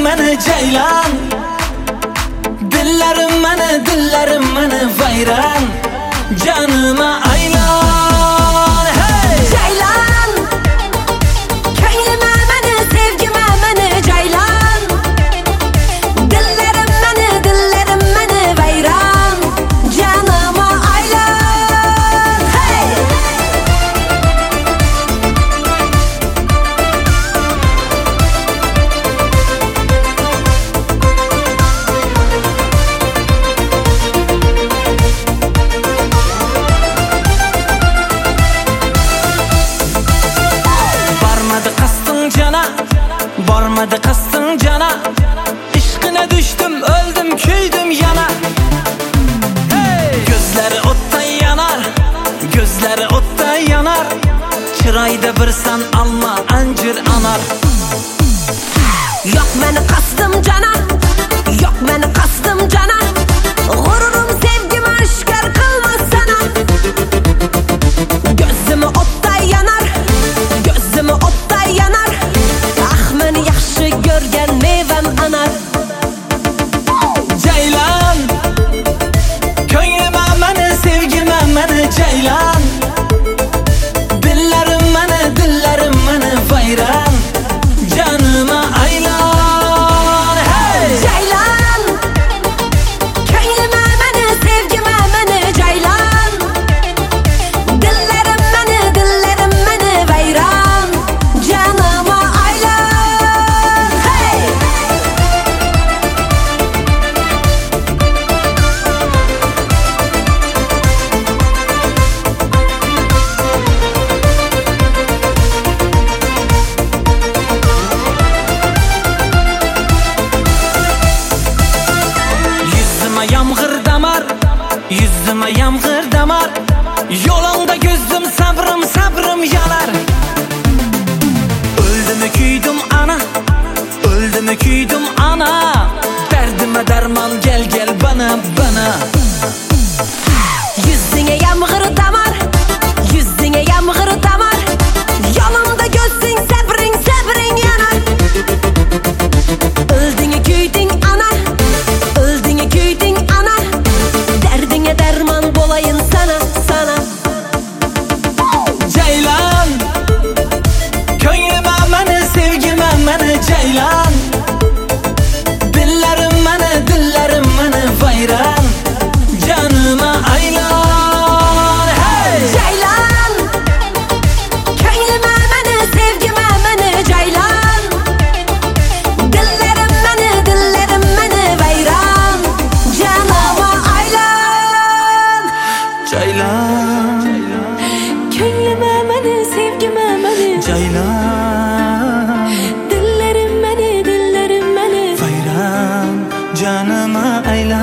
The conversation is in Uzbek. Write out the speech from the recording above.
meni ceylan. Dillarim meni vayron. Canıma aylan. Hey! Ceylan, ko'nglima meni, sevgima meni ceylan. Dillarim meni vayron. Canıma aylan. Hey! Barmadı kastın cana. İşkine düştüm, öldüm, küydüm yana. Hey! Gözleri otta yanar, gözleri otta yanar. Çırayda bir sen alma, ancır anar. Yok meni kastım cana, yok meni kastım cana. G'ururum sevgimi oshkor qilmas sana. Gözümü otta yanar, gözümü otta yanar. Ah meni yaxshi ko'rgan mevam anar. Ceylan, ko'nglima meni, sevgima meni ceylan. Dillarim meni vayron. Canıma aylan. Hey! Ceylan, ko'nglima meni, sevgima meni ceylan. Dillarim meni vayron. Canıma aylan. Hey! Yüzüme yağmur damar. Yolunda gözüm sabrım yanar. Öldüm küydüm ana, öldüm küydüm ana. Derdime derman gel bana. Yüzüne yağmur damar, yüzüne yağmur damar. Yolumda gözün sabring yanar. Öldün küydün ana, öldün küydün ana. Derdine derman bolayın sana. Ceylan, ko'nglima meni, sevgima meni ceylan. Dillarim meni vayron. Canıma aylan. Hey! Ceylan, ko'nglima meni, sevgima meni ceylan. Dillarim meni vayron. Canıma aylan. Ceylan, Ko'nglima meni, sevgima meni ceylan. Dillarim meni Vayron, canıma aylan.